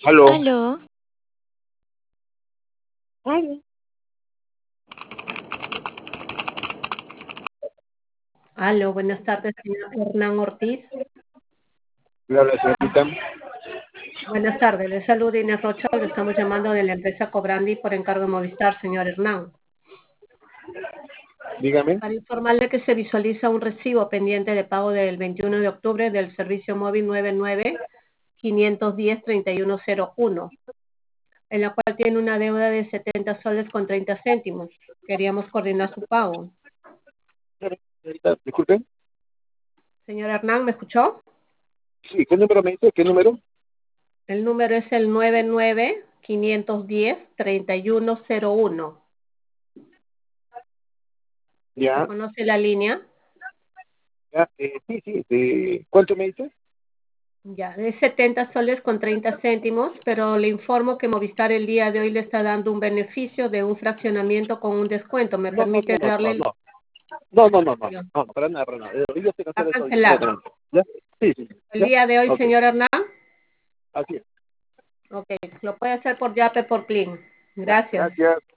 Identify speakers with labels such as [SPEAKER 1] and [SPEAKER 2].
[SPEAKER 1] Aló.
[SPEAKER 2] Aló,
[SPEAKER 1] Aló.
[SPEAKER 3] Aló, buenas tardes, señor Hernán Ortiz.
[SPEAKER 1] Le habla señorita.
[SPEAKER 3] Buenas tardes, le saluda Inés Rocha, le estamos llamando de la empresa Cobrandi por encargo de Movistar, señor Hernán.
[SPEAKER 1] Dígame.
[SPEAKER 3] Para informarle que se visualiza un recibo pendiente de pago del 21 de octubre del servicio móvil 99-510-3101, en la cual tiene una deuda de 70 soles con 30 céntimos. Queríamos coordinar su pago.
[SPEAKER 1] Señorita, disculpe.
[SPEAKER 3] Señor Hernán, ¿me escuchó?
[SPEAKER 1] Sí, ¿qué número me dice? ¿Qué número?
[SPEAKER 3] El número es el 99-510-3101.
[SPEAKER 1] Ya,
[SPEAKER 3] ¿Reconoce la línea?
[SPEAKER 1] ya, sí, sí. ¿Cuánto me dice?
[SPEAKER 3] Ya, de 70 soles con 30 céntimos, pero le informo que Movistar el día de hoy le está dando un beneficio de un fraccionamiento con un descuento. ¿Me
[SPEAKER 1] No, no,
[SPEAKER 3] permite
[SPEAKER 1] no, no,
[SPEAKER 3] darle
[SPEAKER 1] no,
[SPEAKER 3] el...
[SPEAKER 1] no. No, no, no, no,
[SPEAKER 3] Ya,
[SPEAKER 1] no, para nada, para nada. Yo sé
[SPEAKER 3] a
[SPEAKER 1] hacer eso
[SPEAKER 3] cancelar.
[SPEAKER 1] inmediatamente. ¿Ya? Sí, sí, sí.
[SPEAKER 3] El
[SPEAKER 1] ¿Ya?
[SPEAKER 3] día de hoy,
[SPEAKER 1] Ok,
[SPEAKER 3] señor Hernán,
[SPEAKER 1] así es.
[SPEAKER 3] ok, lo puede hacer por Yape, por Plin. Gracias.
[SPEAKER 1] Gracias.